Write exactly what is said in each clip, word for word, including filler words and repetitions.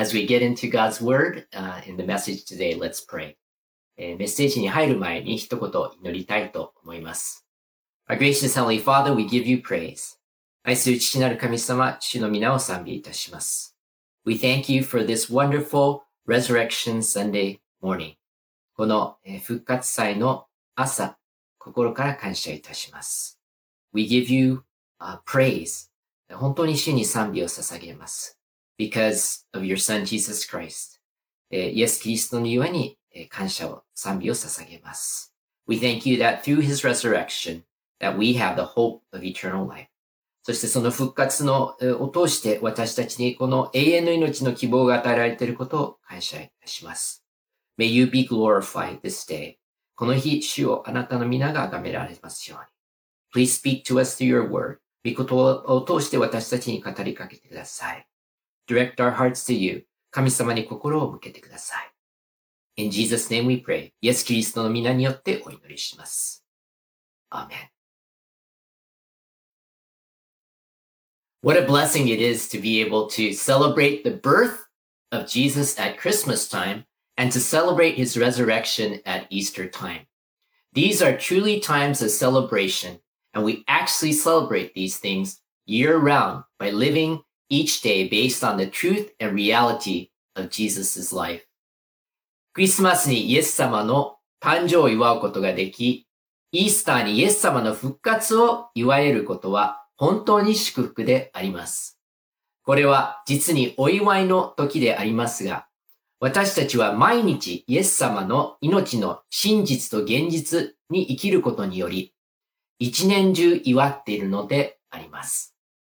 as we get into God's word uh, in the message today, let's pray. えーメッセージに入る前に一言祈りたいと思います。Our gracious Heavenly Father, we give you praise. 愛する父なる神様、主の皆を賛美いたします。We thank you for this wonderful Resurrection Sunday morning. この、えー復活祭の朝、心から感謝いたします。We give you、uh, praise. 本当に主に賛美を捧げます。Because of your Son Jesus Christ. えーイエス・キリストのゆえに、えー感謝を、賛美を捧げます。We thank you that through his resurrection, that we have the hope of eternal life. そしてその復活のえーを通して私たちにこの永遠の命の希望が与えられていることを感謝いたします。May you be glorified this day. この日、主をあなたの皆が崇められますように。Please speak to us through your word. 御言葉を通して私たちに語りかけてください。Direct our hearts to you. 神様に心を向けてください。In Jesus' name we pray. イエス・キリストの皆によってお祈りします。アーメン。What a blessing it is to be able to celebrate the birth of Jesus at Christmas time and to celebrate his resurrection at Easter time. These are truly times of celebration, and we actually celebrate these things year-round by living each day based on the truth and reality of Jesus' life. クリスマスにイエス様の誕生を祝うことができ、イースターにイエス様の復活を祝えることは本当に祝福であります。これは実にお祝いの時でありますが、私たちは毎日イエス様の命の真実と現実に生きることにより、一年中祝っているのであります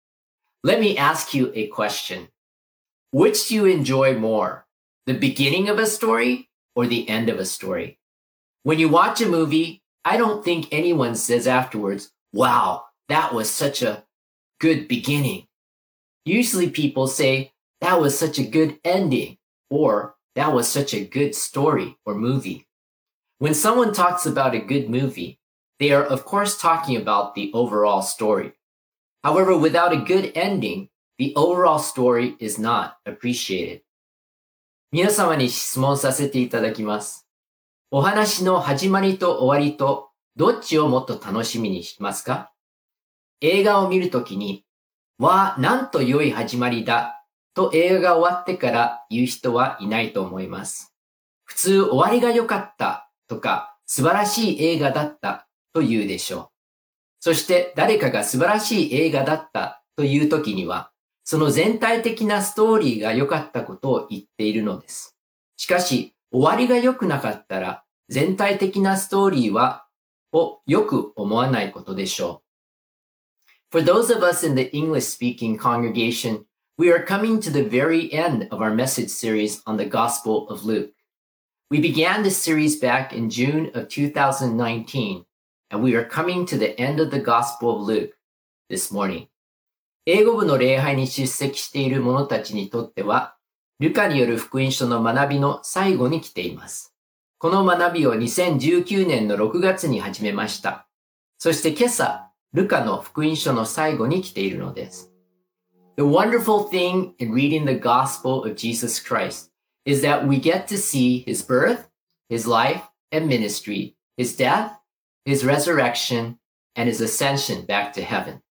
。Let me ask you a question. Which do you enjoy more? The beginning of a story or the end of a story? When you watch a movie, I don't think anyone says afterwards, wow, that was such a good beginning. Usually people say, that was such a good ending, or that was such a good story or movie. When someone talks about a good movie, they are of course talking about the overall story. However, without a good ending, the overall story is not appreciated. 皆様に質問させていただきます。お話の始まりと終わりとどっちをもっと楽しみにしますか？映画を見るときに、わあ、なんと良い始まりだと映画が終わってから言う人はいないと思います。普通終わりが良かったとか素晴らしい映画だったと言うでしょう。そして誰かが素晴らしい映画だったというときには、その全体的なストーリーが良かったことを言っているのです。しかし、終わりが良くなかったら、全体的なストーリーは、をよく思わないことでしょう。For those of us in the English-speaking congregation, we are coming to the very end of our message series on the Gospel of Luke. We began this series back in June of two thousand nineteen, and we are coming to the end of the Gospel of Luke this morning. 英語部の礼拝に出席している者たちにとっては、ルカによる福音書の学びの最後に来ています。この学びをにせんじゅうきゅうねんのろくがつに始めました。そして今朝、ルカの福音書の最後に来ているのです。The wonderful thing in reading the gospel of Jesus Christ is that we get to see his birth, his life and ministry, his death, his resurrection, and his ascension back to heaven.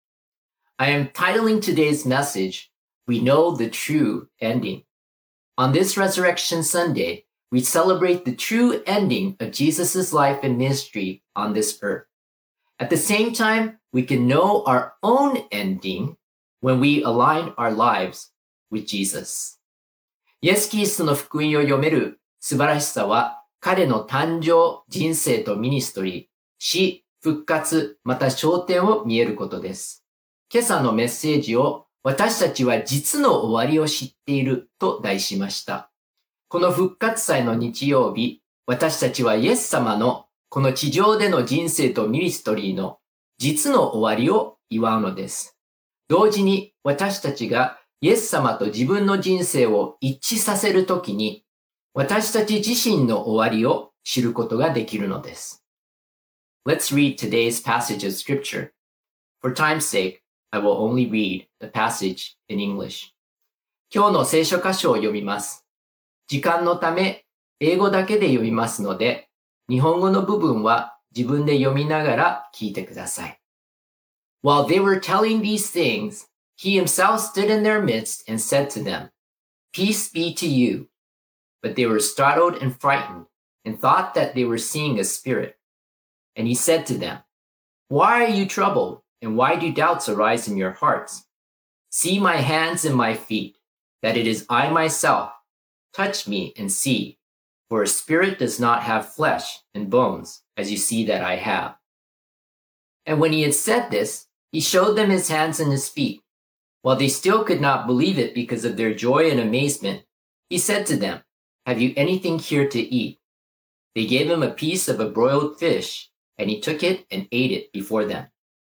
I am titling today's message, We Know the True Ending. On this Resurrection Sunday, we celebrate the true ending of Jesus' life and ministry on this earth. At the same time, we can know our own ending when we align our lives with Jesus. イエス・キリストの福音を読める素晴らしさは、彼の誕生、人生とミニストリー、死、復活、また昇天を見えることです。今朝のメッセージを私たちは実の終わりを知っていると題しました。この復活祭の日曜日、私たちはイエス様のこの地上での人生とミニストリーの実の終わりを祝うのです。同時に私たちがイエス様と自分の人生を一致させるときに、私たち自身の終わりを知ることができるのです。Let's read today's passage of scripture. For time's sake, I will only read the passage in English. 今日の聖書箇所を読みます。時間のため、英語だけで読みますので、日本語の部分は自分で読みながら聞いてください。While they were telling these things, he himself stood in their midst and said to them, Peace be to you. But they were startled and frightened and thought that they were seeing a spirit. And he said to them, Why are you troubled, and why do doubts arise in your hearts? See my hands and my feet, that it is I myself. Touch me and see, for a spirit does not have flesh and bones, as you see that I have. And when he had said this, he showed them his hands and his feet. While they still could not believe it because of their joy and amazement, he said to them, Have you anything here to eat? They gave him a piece of a broiled fish, and he took it and ate it before them.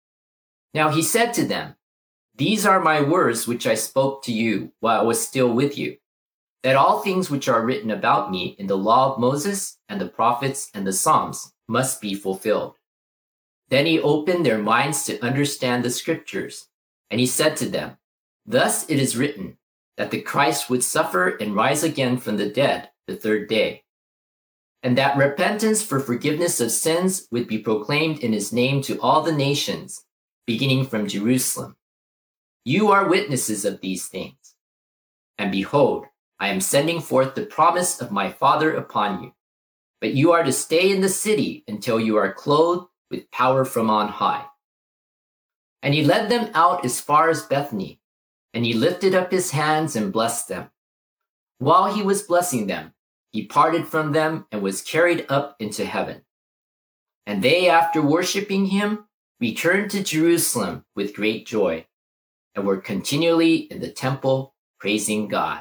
Now he said to them, These are my words which I spoke to you while I was still with you, that all things which are written about me in the law of Moses and the prophets and the Psalms must be fulfilled. Then he opened their minds to understand the scriptures, and he said to them, Thus it is written, that the Christ would suffer and rise again from the dead the third day, and that repentance for forgiveness of sins would be proclaimed in his name to all the nations, beginning from Jerusalem. You are witnesses of these things. And behold, I am sending forth the promise of my Father upon you. But you are to stay in the city until you are clothed with power from on high. And he led them out as far as Bethany, and he lifted up his hands and blessed them. While he was blessing them, he parted from them and was carried up into heaven. And they, after worshiping him, returned to Jerusalem with great joy, and were continually in the temple praising God.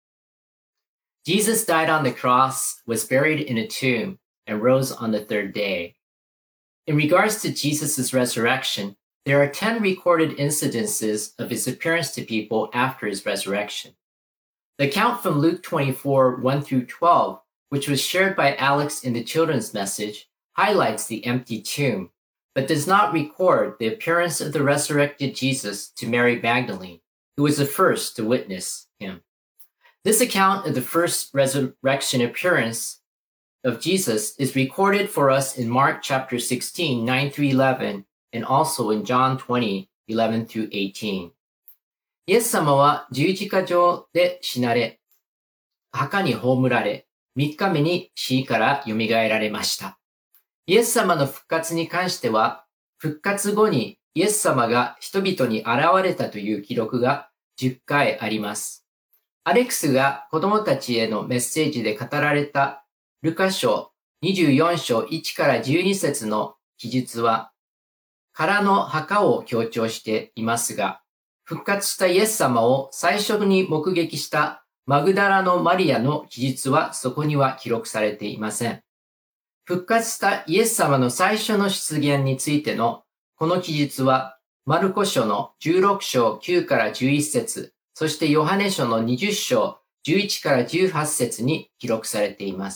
Jesus died on the cross, was buried in a tomb, and rose on the third day. In regards to Jesus' resurrection, there are ten recorded incidences of his appearance to people after his resurrection. The account from Luke twenty-four, one through twelve, which was shared by Alex in the children's message, highlights the empty tomb, but does not record the appearance of the resurrected Jesus to Mary Magdalene, who was the first to witness him. This account of the first resurrection appearance of Jesus is recorded for us in Mark chapter sixteen, nine through eleven, and also in John twenty, eleven through eighteen. イエス様は十字架上で死なれ、墓に葬られ、三日目に死から蘇られました。イエス様の復活に関しては、復活後にイエス様が人々に現れたという記録がじゅっかいあります。アレックスが子供たちへのメッセージで語られたルカ書にじゅうよん章いちからじゅうに節の記述は、空の墓を強調していますが、復活したイエス様を最初に目撃したマグダラのマリアの記述はそこには記録されていません。復活したイエス様の最初の出現についてのこの記述は、マルコ書のじゅうろく章きゅうからじゅういち節、そしてヨハネ書のにじゅう章じゅういちからじゅうはち節に記録されています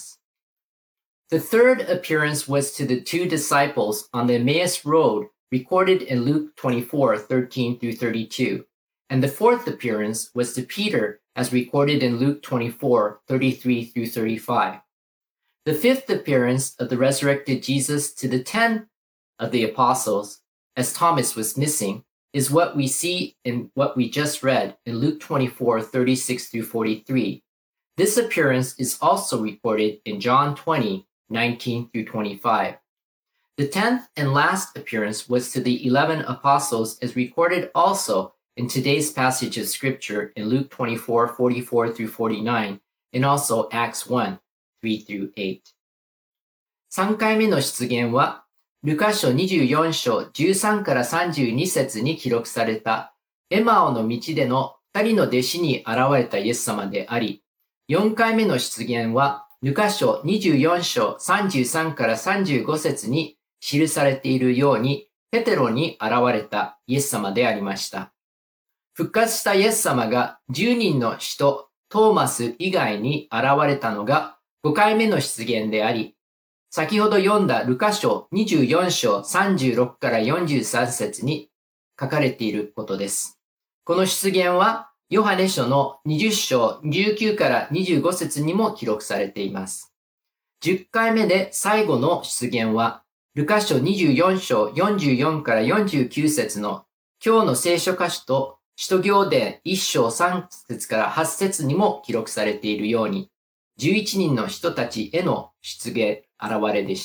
。The third appearance was to the two disciples on the Emmaus Road, recorded in Luke twenty-four, thirteen through thirty-two. And the fourth appearance was to Peter, as recorded in Luke twenty-four, thirty-three through thirty-five. The fifth appearance of the resurrected Jesus to the ten of the apostles, as Thomas was missing, is what we see in what we just read in Luke twenty-four, thirty-six through forty-three. This appearance is also recorded in John twenty, nineteen through twenty-five. The tenth and last appearance was to the eleven apostles, as recorded also in today's passage of scripture in Luke twenty-four, forty-four through forty-nine, and also Acts one, three through eight. さんかいめの出現は、ルカ書にじゅうよん章じゅうさんからさんじゅうに節に記録されたエマオの道での二人の弟子に現れたイエス様であり、よんかいめの出現は、ルカ書にじゅうよん章さんじゅうさんからさんじゅうご節に記されているように、ペテロに現れたイエス様でありました。復活したイエス様がじゅうにんの使徒トーマス以外に現れたのがごかいめの出現であり、先ほど読んだルカ書にじゅうよん章さんじゅうろくからよんじゅうさん節に書かれていることです。この出現はヨハネ書のにじゅっ章じゅうきゅうからにじゅうご節にも記録されています。じゅっかいめで最後の出現は、ルカ書にじゅうよん章よんじゅうよんからよんじゅうきゅう節の今日の聖書箇所と使徒行伝いち章さん節からはち節にも記録されているように、じゅういちにんの人たちへの出現、現れでした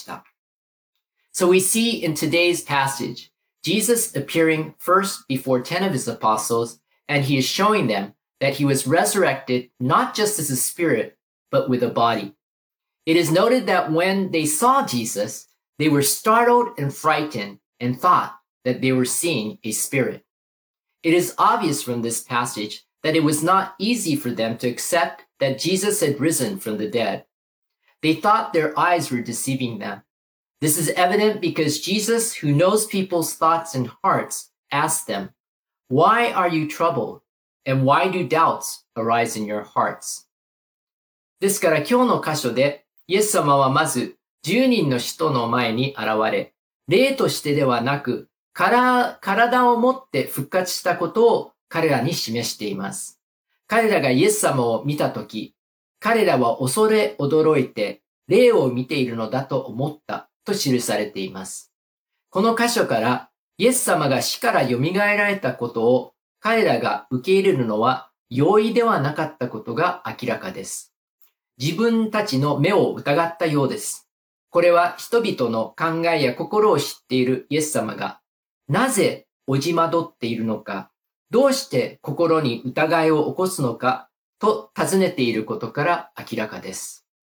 。So we see in today's passage, Jesus appearing first before ten of his apostles, and he is showing them that he was resurrected not just as a spirit, but with a body. It is noted that when they saw Jesus, they were startled and frightened and thought that they were seeing a spirit. It is obvious from this passage that it was not easy for them to accept that Jesus had risen from the dead. They thought their eyes were deceiving them. This is evident because Jesus, who knows people's thoughts and hearts, asked them, "Why are you troubled? And why do doubts arise in your hearts?" ですから今日の箇所で、イエス様はまずじゅうにんの使徒の前に現れ、霊としてではなく、から体を持って復活したことを彼らに示しています。彼らがイエス様を見たとき、彼らは恐れ驚いて霊を見ているのだと思ったと記されています。この箇所からイエス様が死から蘇られたことを彼らが受け入れるのは容易ではなかったことが明らかです。自分たちの目を疑ったようです。これは人々の考えや心を知っているイエス様がなぜおじまどっているのか、どうして心に疑いを起こすのかと尋ねていることから明らかです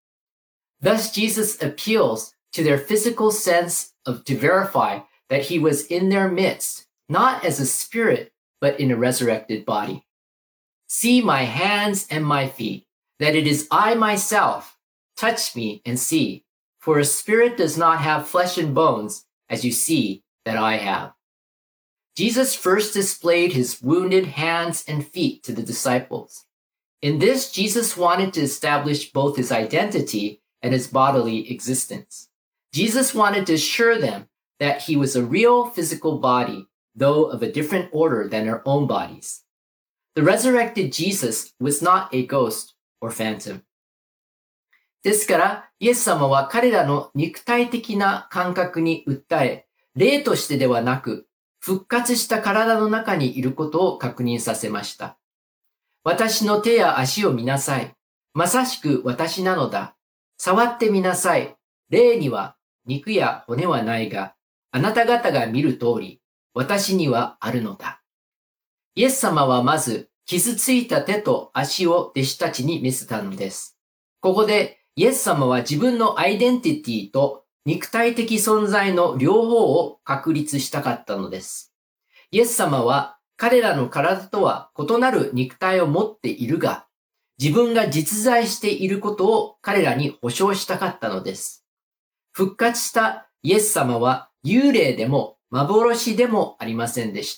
。Thus Jesus appeals to their physical sense of to verify that he was in their midst, not as a spirit, but in a resurrected body. See my hands and my feet, that it is I myself. Touch me and see, for a spirit does not have flesh and bones, as you see that I have. Jesus first displayed his wounded hands and feet to the disciples. In this, Jesus wanted to establish both his identity and his bodily existence. Jesus wanted to assure them that he was a real physical body, though of a different order than their own bodies. The resurrected Jesus was not a ghost or phantom. ですから、イエス様は彼らの肉体的な感覚に訴え、霊としてではなく、復活した体の中にいることを確認させました。私の手や足を見なさい。まさしく私なのだ。触ってみなさい。霊には肉や骨はないが、あなた方が見る通り、私にはあるのだ。イエス様はまず、傷ついた手と足を弟子たちに見せたのです。ここで、イエス様は自分のアイデンティティと肉体的存在の両方を確立したかったのです。イエス様は彼らの体とは異なる肉体を持っているが、自分が実在していることを彼らに保証したかったのです。復活したイエス様は幽霊でも幻でもありませんでした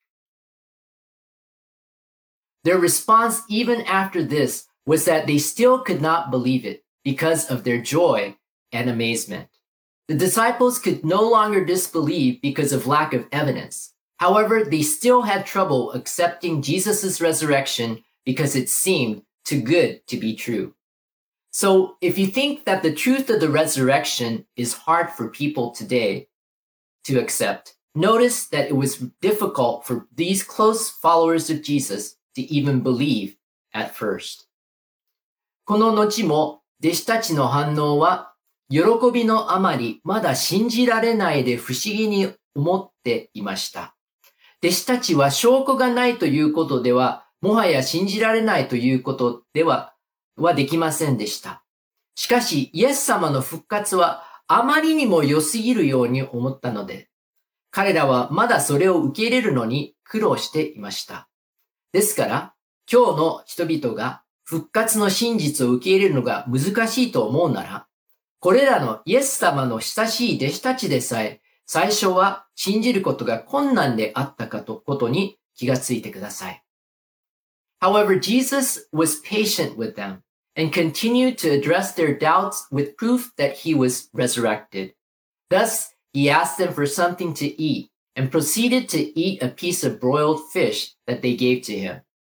。Their response even after this was that they still could not believe it because of their joy and amazement. The disciples could no longer disbelieve because of lack of evidence. However, they still had trouble accepting Jesus' resurrection because it seemed too good to be true. So if you think that the truth of the resurrection is hard for people today to accept, notice that it was difficult for these close followers of Jesus to even believe at first. この後も弟子たちの反応は喜びのあまりまだ信じられないで不思議に思っていました。弟子たちは証拠がないということでは、もはや信じられないということでは、はできませんでした。しかし、イエス様の復活はあまりにも良すぎるように思ったので、彼らはまだそれを受け入れるのに苦労していました。ですから、今日の人々が復活の真実を受け入れるのが難しいと思うなら、これらのイエス様の親しい弟子たちでさえ、最初は信じることが困難であったかとことに気がついてください。However, Jesus was patient with them and continued to address their doubts with proof that he was resurrected. Thus, he asked them for something to eat and proceeded to eat a piece of broiled fish that they gave to him.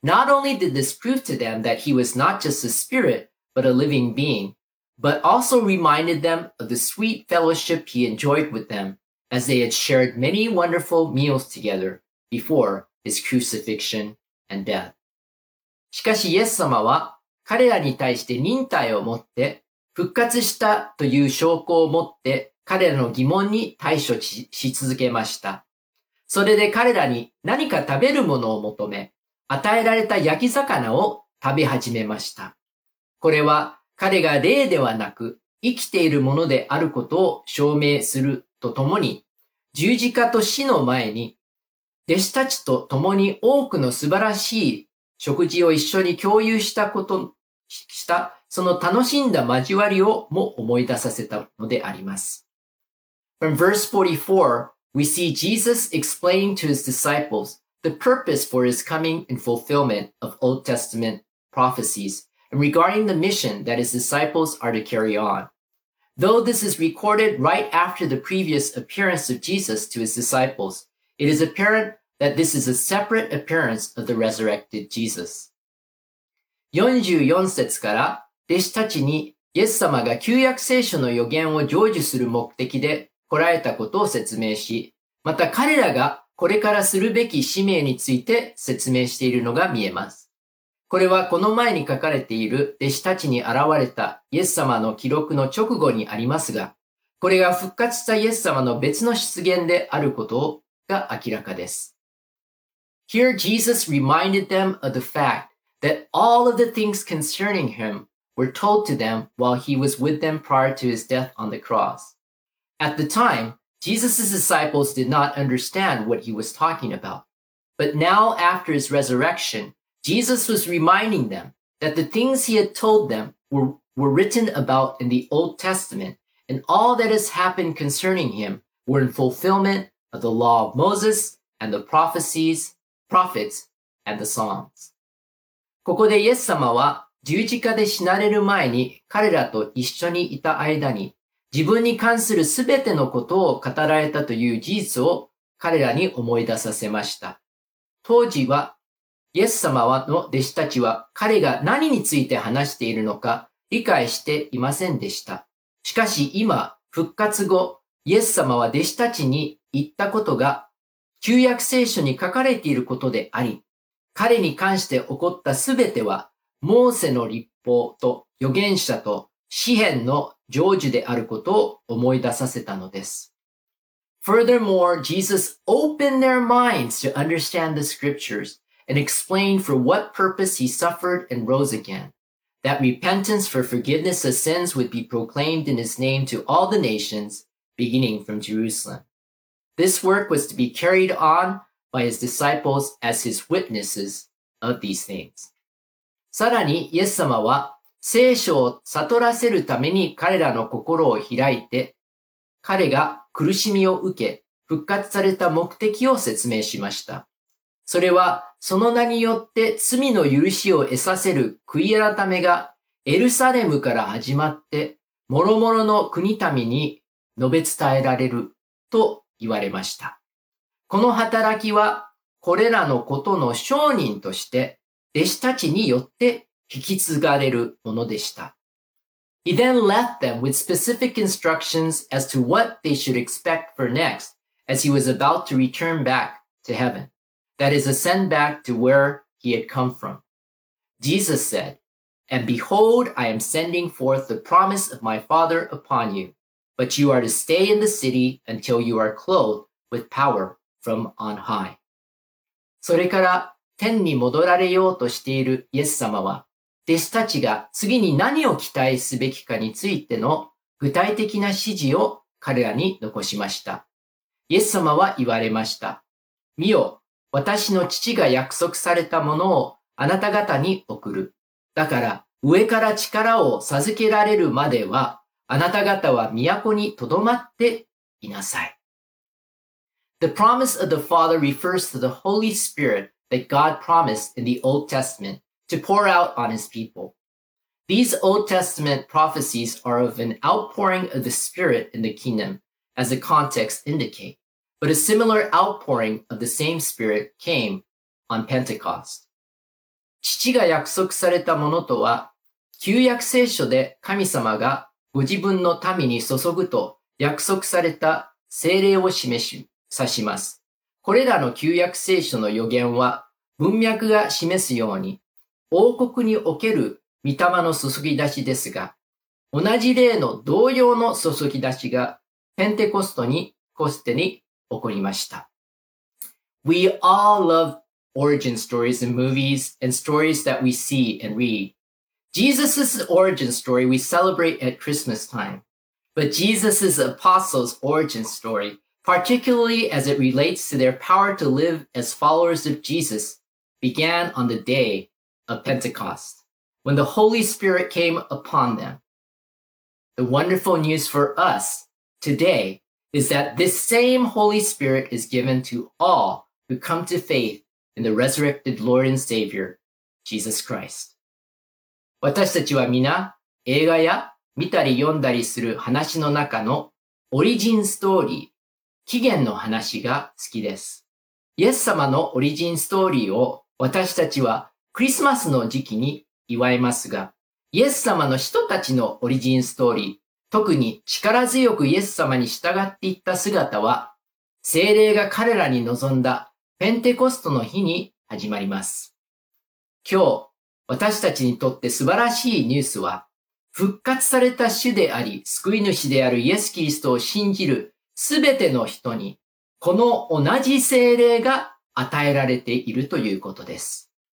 Not only did this prove to them that he was not just a spirit, but a living being, but also reminded them of the sweet fellowship he enjoyed with them as they had shared many wonderful meals together before his crucifixion and death. しかしイエス様は彼らに対して忍耐を持って復活したという証拠を持って彼らの疑問に対処し続けました。それで彼らに何か食べるものを求め、与えられた焼き魚を食べ始めました。これは彼が霊ではなく生きているものであることを証明するとともに、十字架と死の前に弟子たちと共に多くの素晴らしい食事を一緒に共有したこと、したその楽しんだ交わりをも思い出させたのであります。From verse forty-four, we see Jesus explaining to his disciples the purpose for his coming and fulfillment of Old Testament prophecies and regarding the mission that his disciples are to carry on. Though this is recorded right after the previous appearance of Jesus to his disciples, it is apparent that this is a separate appearance of the resurrected Jesus. よんじゅうよん節から弟子たちにイエス様が旧約聖書の予言を成就する目的で来られたことを説明し、また彼らがこれからするべき使命について説明しているのが見えます。これはこの前に書かれている弟子たちに現れたイエス様の記録の直後にありますが、これが復活したイエス様の別の出現であることが明らかです。Here Jesus reminded them of the fact that all of the things concerning him were told to them while he was with them prior to his death on the cross. At the time, Jesus' disciples did not understand what he was talking about. But now after his resurrection, Jesus was reminding them that the things he had told them were, were written about in the Old Testament, and all that has happened concerning him were in fulfillment of the law of Moses and the prophecies, prophets, and the Psalms. ここでイエス様は十字架で死なれる前に彼らと一緒にいた間に自分に関するすべてのことを語られたという事実を彼らに思い出させました。当時はイエス様の弟子たちは彼が何について話しているのか理解していませんでした。しかし今、復活後、イエス様は弟子たちに言ったことが旧約聖書に書かれていることであり、彼に関して起こったすべては、モーセの律法と預言者と詩篇の成就であることを思い出させたのです。Furthermore, Jesus opened their minds to understand the scriptures and explained for what purpose he suffered and rose again, that repentance for forgiveness of sins would be proclaimed in his name to all the nations, beginning from Jerusalem. This work was to be carried on by his disciples as his witnesses of these things. さらにイエス様は聖書を悟らせるために彼らの心を開いて、彼が苦しみを受け復活された目的を説明しました。それはその名によって罪の許しを得させる悔い改めがエルサレムから始まって諸々の国民に述べ伝えられると言われました。この働きはこれらのことの証人として弟子たちによって引き継がれるものでした。He then left them with specific instructions as to what they should expect for next as he was about to return back to heaven. That is, ascend back to where he had come from. Jesus said, "And behold, I am sending forth the promise of my Father upon you, but you are to stay in the city until you are clothed with power from on high." それから天に戻られようとしているイエス様は、弟子たちが次に何を期待すべきかについての具体的な指示を彼らに残しました。イエス様は言われました。見よ、私の父が約束されたものをあなた方に送る。だから上から力を授けられるまでは、あなた方は都にとどまっていなさい。The promise of the Father refers to the Holy Spirit that God promised in the Old Testament to pour out on his people. These Old Testament prophecies are of an outpouring of the Spirit in the kingdom, as the context indicate, but a similar outpouring of the same Spirit came on Pentecost. 父が約束されたものとは、旧約聖書で神様がご自分の民に注ぐと約束された聖霊を示し、指します。これらの旧約聖書の予言は、文脈が示すように、王国における御霊の注ぎ出しですが、同じ例の同様の注ぎ出しがペンテコストに、コステに起こりました。We all love origin stories in movies and stories that we see and read. Jesus' origin story we celebrate at Christmas time, but Jesus' apostles' origin story, particularly as it relates to their power to live as followers of Jesus, began on the day of Pentecost, when the Holy Spirit came upon them. The wonderful news for us today is that this same Holy Spirit is given to all who come to faith in the resurrected Lord and Savior, Jesus Christ. 私たちは皆、映画や見たり読んだりする話の中のオリジンストーリー、起源の話が好きです。イエス様のオリジンストーリーを私たちはクリスマスの時期に祝いますが、イエス様の人たちのオリジンストーリー、特に力強くイエス様に従っていった姿は、聖霊が彼らに臨んだペンテコストの日に始まります。今日、私たちにとって素晴らしいニュースは、復活された主であり、救い主であるイエス・キリストを信じるすべての人に、この同じ聖霊が与えられているということです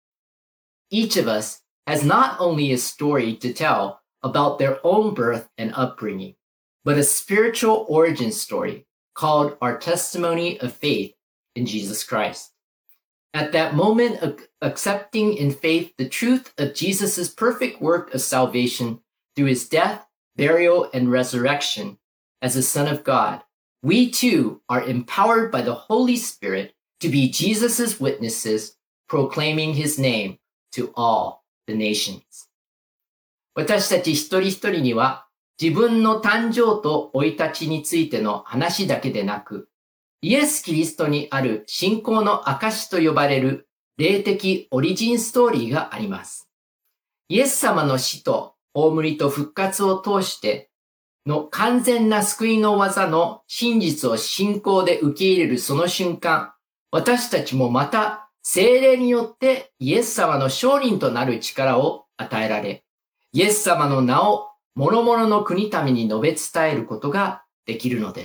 。Each of us has not only a story to tell about their own birth and upbringing, but a spiritual origin story called our testimony of faith in Jesus Christ. At that moment of accepting in faith the truth of Jesus' perfect work of salvation through his death, burial, and resurrection as the Son of God, we too are empowered by the Holy Spirit to be Jesus' witnesses, proclaiming his name to all the nations. 私たち一人一人には自分の誕生と生い立ちについての話だけでなく、イエス・キリストにある信仰の証と呼ばれる霊的オリジンストーリーがあります。イエス様の死と葬りと復活を通しての完全な救いの技の真実を信仰で受け入れるその瞬間、私たちもまた聖霊によってイエス様の証人となる力を与えられ、イエス様の名を諸々の国民に述べ伝えることができるのです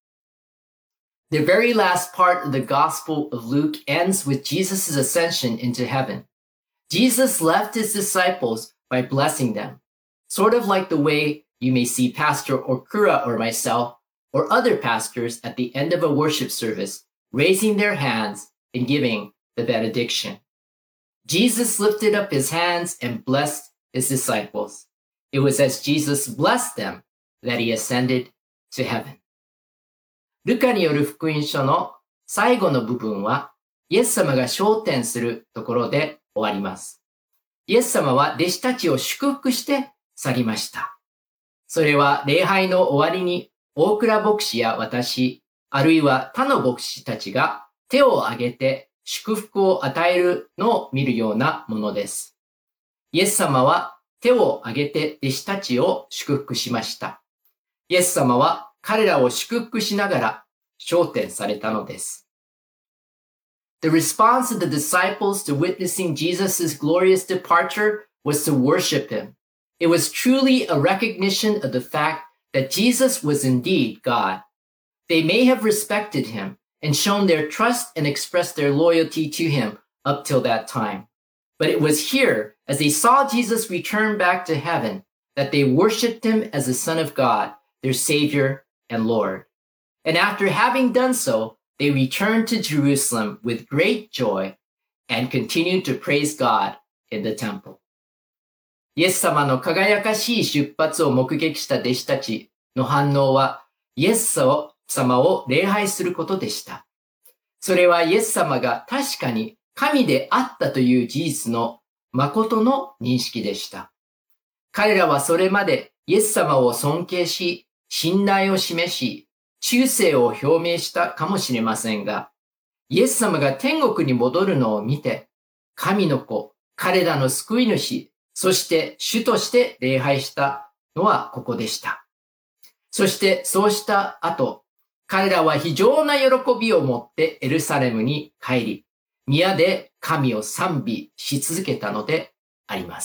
。The very last part of the Gospel of Luke ends with Jesus' ascension into heaven. Jesus left his disciples by blessing them, sort of like the way you may see Pastor Okura or myself or other pastors at the end of a worship service, raising their hands and giving the benediction. Jesus lifted up his hands and blessed his disciples. It was as Jesus blessed them that he ascended to heaven. ルカによる福音書の最後の部分は、イエス様が昇天するところで終わります。イエス様は弟子たちを祝福して去りました。それは礼拝の終わりに大倉牧師や私、あるいは他の牧師たちが手を挙げて祝福を与えるのを見るようなものです。イエス様は手を挙げて弟子たちを祝福しました。イエス様は彼らを祝福しながら昇天されたのです。The response of the disciples to witnessing Jesus' glorious departure was to worship him. It was truly a recognition of the fact that Jesus was indeed God. They may have respected him and shown their trust and expressed their loyalty to him up till that time. But it was here, as they saw Jesus return back to heaven, that they worshiped him as the Son of God, their Savior and Lord. And after having done so, they returned to Jerusalem with great joy and continued to praise God in the temple. イエス様の輝かしい出発を目撃した弟子たちの反応は、イエス様を礼拝することでした。それはイエス様が確かに神であったという事実の誠の認識でした。彼らはそれまでイエス様を尊敬し、信頼を示し、忠誠を表明したかもしれませんが、イエス様が天国に戻るのを見て、神の子、 彼らの救い主、そして主として礼拝したのはここでした。そしてそうした後、彼らは非常な喜びを持ってエルサレムに帰り、宮で神を賛美し続けたのであります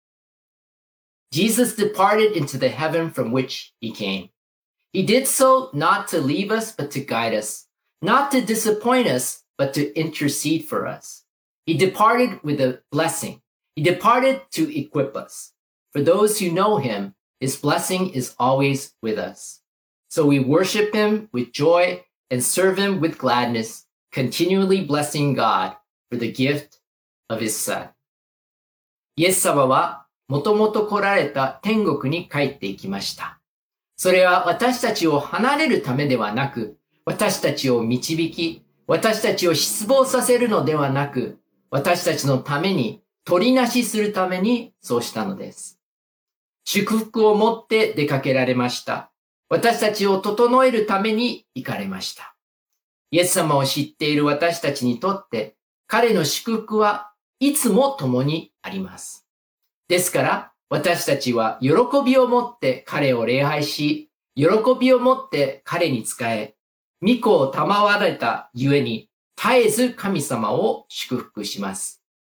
。Jesus departed into the heaven from which he came. He did so not to leave us, but to guide us, not to disappoint us, but to intercede for us. He departed with a blessing. He departed to equip us. For those who know him, his blessing is always with us. So we worship him with joy and serve him with gladness, continually blessing God for the gift of his son. イエス様はもともと来られた天国に帰っていきました。それは私たちを離れるためではなく、私たちを導き、私たちを失望させるのではなく、私たちのために取りなしするためにそうしたのです。祝福を持って出かけられました。私たちを整えるために行かれました。イエス様を知っている私たちにとって、彼の祝福はいつも共にあります。ですから、私たちは喜びを持って彼を礼拝し、喜びを持って彼に仕え、御子を賜られたゆえに、絶えず神様を祝福します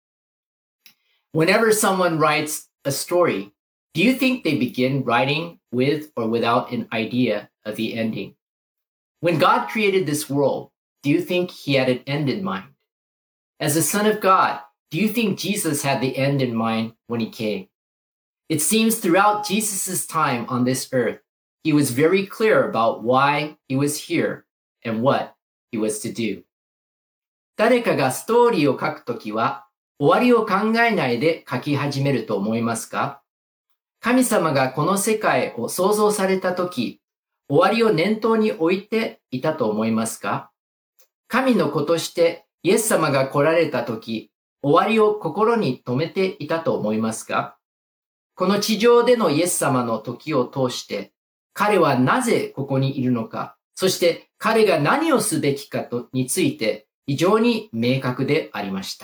。Whenever someone writes a story, do you think they begin writing with or without an idea of the ending? When God created this world, do you think he had an end in mind? As the Son of God, do you think Jesus had the end in mind when he came? It seems throughout Jesus' time on this earth, he was very clear about why he was here and what he was to do. 誰かがストーリーを書くときは、終わりを考えないで書き始めると思いますか？神様がこの世界を創造されたとき、終わりを念頭に置いていたと思いますか？神の子としてイエス様が来られたとき、終わりを心に留めていたと思いますか？この地上でのイエス様の時を通して、彼はなぜここにいるのか、そして彼が何をすべきかとについて非常に明確でありました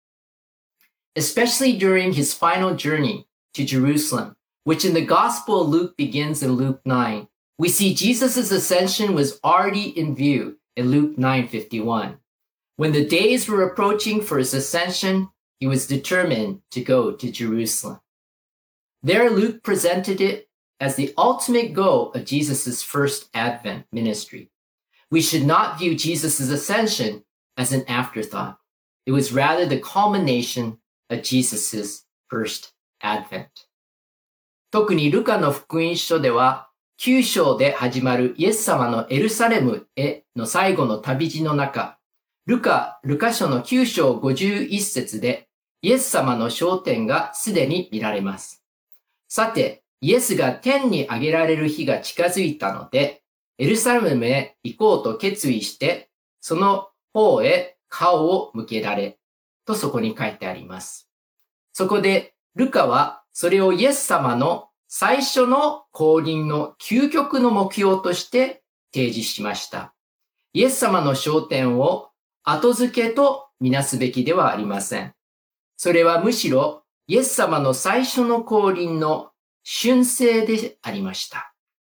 。Especially during his final journey to Jerusalem, which in the Gospel of Luke begins in Luke nine, we see Jesus' ascension was already in view in Luke nine fifty-one. When the days were approaching for his ascension, he was determined to go to Jerusalem. There, Luke presented it as the ultimate goal of Jesus' first Advent ministry. We should not view Jesus' ascension as an afterthought. It was rather the culmination of Jesus' first Advent. 特にルカの福音書では、きゅう章で始まるイエス様のエルサレムへの最後の旅路の中、ルカ、ルカ書のきゅう章ごじゅういち節で、イエス様の昇天がすでに見られます。さて、イエスが天に上げられる日が近づいたので、エルサレムへ行こうと決意して、その方へ顔を向けられ、とそこに書いてあります。そこで、ルカはそれをイエス様の最初の降臨の究極の目標として提示しました。イエス様の昇天を後付けとみなすべきではありません。それはむしろ、イエス様の最初の降臨の瞬生でありました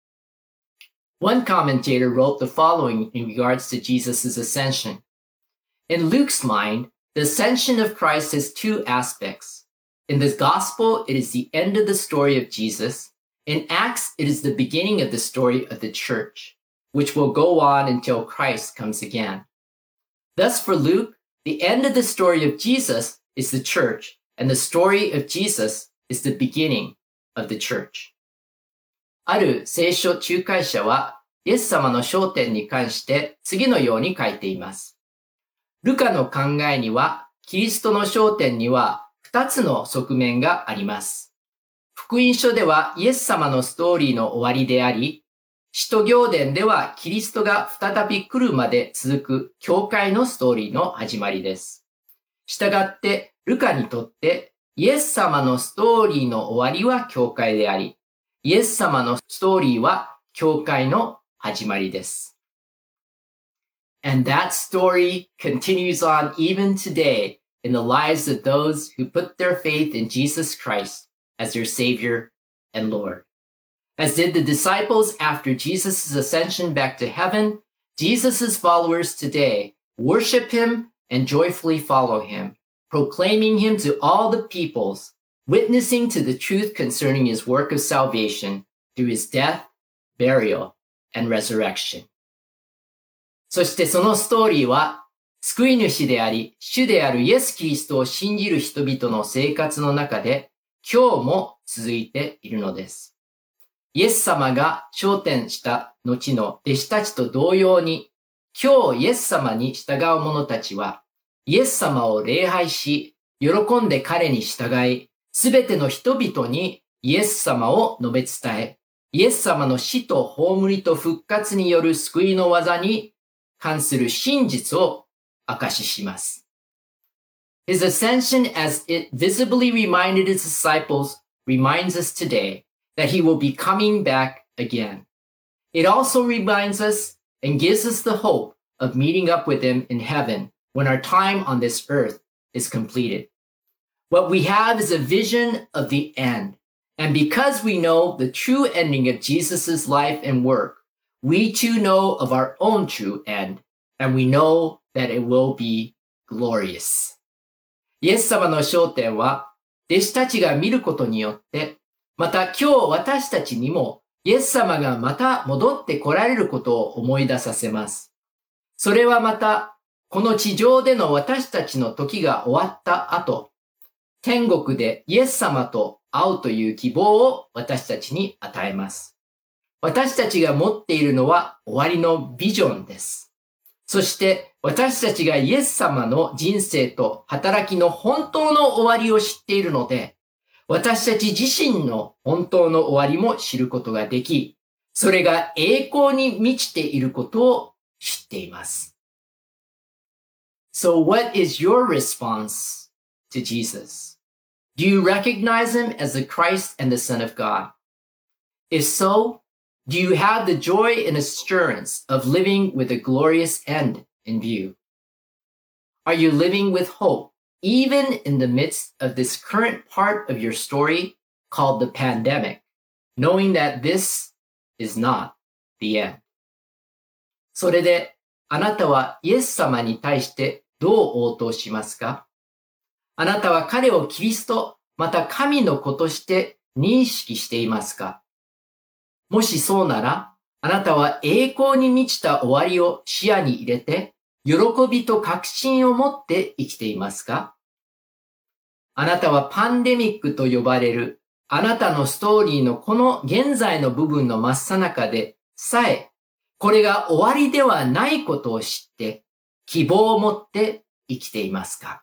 。One commentator wrote the following in regards to Jesus' ascension. In Luke's mind, the ascension of Christ has two aspects. In the Gospel, it is the end of the story of Jesus. In Acts, it is the beginning of the story of the church, which will go on until Christ comes again. Thus, for Luke, the end of the story of Jesus is the church.And the story of Jesus is the beginning of the church. ある聖書仲介者は、イエス様の昇天に関して次のように書いています。ルカの考えには、キリストの昇天には二つの側面があります。福音書ではイエス様のストーリーの終わりであり、使徒行伝ではキリストが再び来るまで続く教会のストーリーの始まりです。したがって、ルカにとってイエス様のストーリーの終わりは教会であり、イエス様のストーリーは教会の始まりです。And that story continues on even today in the lives of those who put their faith in Jesus Christ as their Savior and Lord. As did the disciples after Jesus' ascension back to heaven, Jesus' followers today worship him and joyfully follow him, proclaiming him to all the peoples, witnessing to the truth concerning his work of salvation through his death, burial, and resurrection. そしてそのストーリーは、救い主であり、主であるイエス・キリストを信じる人々の生活の中で、今日も続いているのです。イエス様が昇天した後の弟子たちと同様に、今日イエス様に従う者たちは、イエス様を礼拝し、喜んで彼に従い、すべての人々にイエス様を述べ伝え、イエス様の死と葬りと復活による救いの技に関する真実を証しします。His ascension as it visibly reminded his disciples reminds us today that he will be coming back again. It also reminds us and gives us the hope of meeting up with him in heaven when our time on this earth is completed. What we have is a vision of the end. And because we know the true ending of Jesus' life and work, we too know of our own true end, and we know that it will be glorious. イエス様の焦点は、弟子たちが見ることによって、また今日私たちにもイエス様がまた戻って来られることを思い出させます。それはまた、この地上での私たちの時が終わった後、天国でイエス様と会うという希望を私たちに与えます。私たちが持っているのは終わりのビジョンです。そして私たちがイエス様の人生と働きの本当の終わりを知っているので、私たち自身の本当の終わりも知ることができ、それが栄光に満ちていることを知っています。So what is your response to Jesus? Do you recognize him as the Christ and the Son of God? If so, do you have the joy and assurance of living with a glorious end in view? Are you living with hope, even in the midst of this current part of your story called the pandemic, knowing that this is not the end? それで、あなたはイエス様に対してどう応答しますか？あなたは彼をキリスト、また神の子として認識していますか？もしそうなら、あなたは栄光に満ちた終わりを視野に入れて、喜びと確信を持って生きていますか？あなたはパンデミックと呼ばれる、あなたのストーリーのこの現在の部分の真っ最中でさえ、これが終わりではないことを知って、希望を持って生きていますか？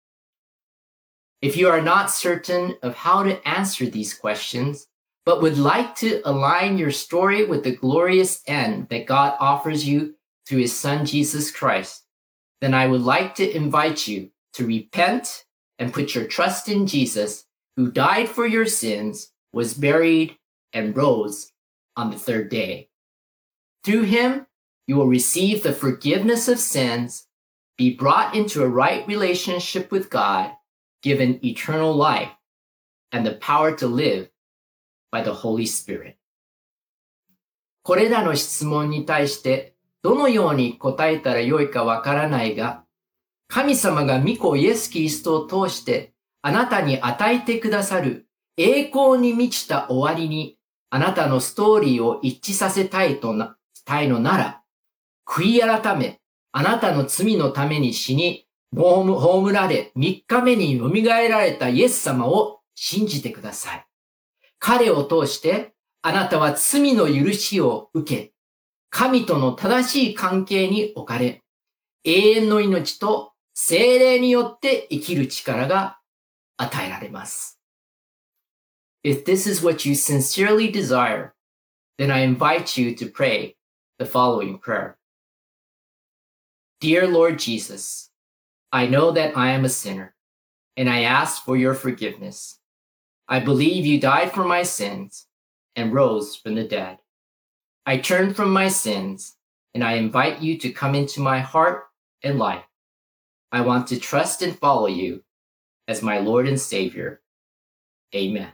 If you are not certain of how to answer these questions, but would like to align your story with the glorious end that God offers you through his Son Jesus Christ, then I would like to invite you to repent and put your trust in Jesus, who died for your sins, was buried, and rose on the third day. Through him, you will receive the forgiveness of sins, be brought into a right relationship with God, given eternal life, and the power to live by the Holy Spirit. これらの質問に対してどのように答えたらよいかわからないが、神様が御子イエス・キリストを通してあなたに与えてくださる栄光に満ちた終わりにあなたのストーリーを一致させたいとな、たいのなら、悔い改め、あなたの罪のために死に、葬られ、三日目に蘇られたイエス様を信じてください。彼を通して、あなたは罪の許しを受け、神との正しい関係に置かれ、永遠の命と聖霊によって生きる力が与えられます。If this is what you sincerely desire, then I invite you to pray the following prayer. Dear Lord Jesus, I know that I am a sinner, and I ask for your forgiveness. I believe you died for my sins and rose from the dead. I turn from my sins, and I invite you to come into my heart and life. I want to trust and follow you as my Lord and Savior. Amen.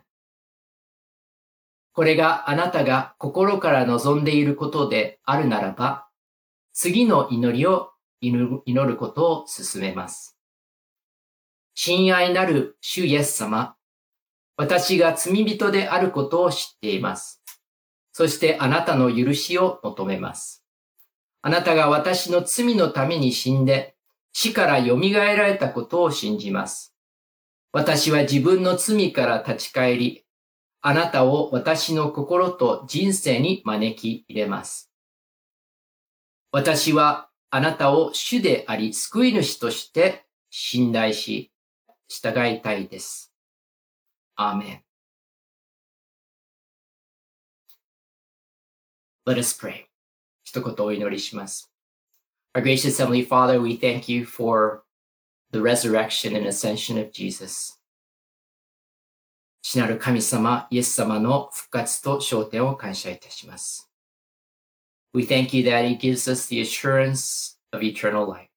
これがあなたが心から望んでいることであるならば、次の祈りを祈ることを進めます。親愛なる主イエス様、私が罪人であることを知っています。そしてあなたの許しを求めます。あなたが私の罪のために死んで、死から蘇られたことを信じます。私は自分の罪から立ち返り、あなたを私の心と人生に招き入れます。私はあなたを主であり救い主として信頼し、従いたいです。アーメン。Let us pray. 一言お祈りします。Our gracious Heavenly Father, we thank you for the resurrection and ascension of Jesus. 父なる神様、イエス様の復活と昇天を感謝いたします。We thank you that He gives us the assurance of eternal life.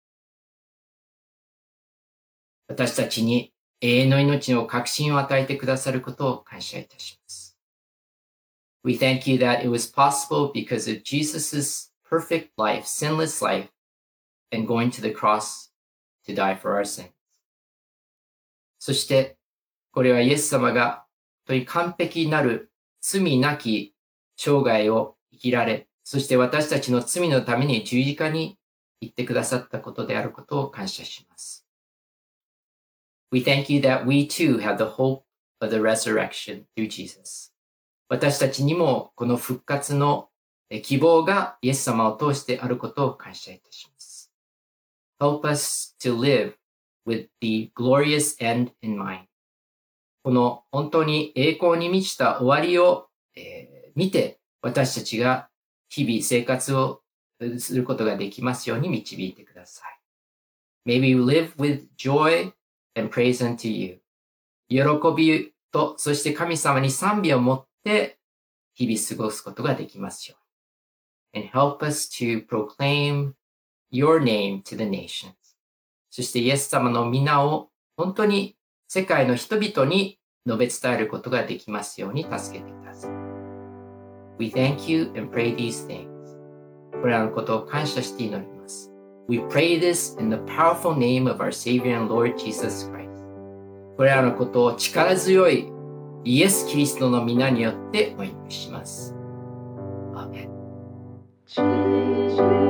私たちに永遠の命の確信を与えてくださることを感謝いたします。We thank you that it was possible because of Jesus' perfect life, sinless life, and going to the cross to die for our sins. そして、これはイエス様が本当に完璧なる罪なき生涯を生きられ、そして私たちの罪のために十字架に行ってくださったことであることを感謝します。We thank you that we too have the hope of the resurrection through Jesus. 私たちにもこの復活の希望がイエス様を通してあることを感謝いたします。Help us to live with the glorious end in mind. この本当に栄光に満ちた終わりを、えー、見て私たちが日々生活をすることができますように導いてください。May we live with joy and praise unto you. 喜びと、そして神様に賛美を持って日々過ごすことができますように。And help us to proclaim your name to the nations. そしてイエス様の皆を本当に世界の人々に述べ伝えることができますように助けてください。We thank you and pray these things. これらのことを感謝して祈ります。We pray this in the powerful name of our Savior and Lord Jesus Christ. これらのことを力強いイエス・キリストの皆によってお祈りします。アーメン。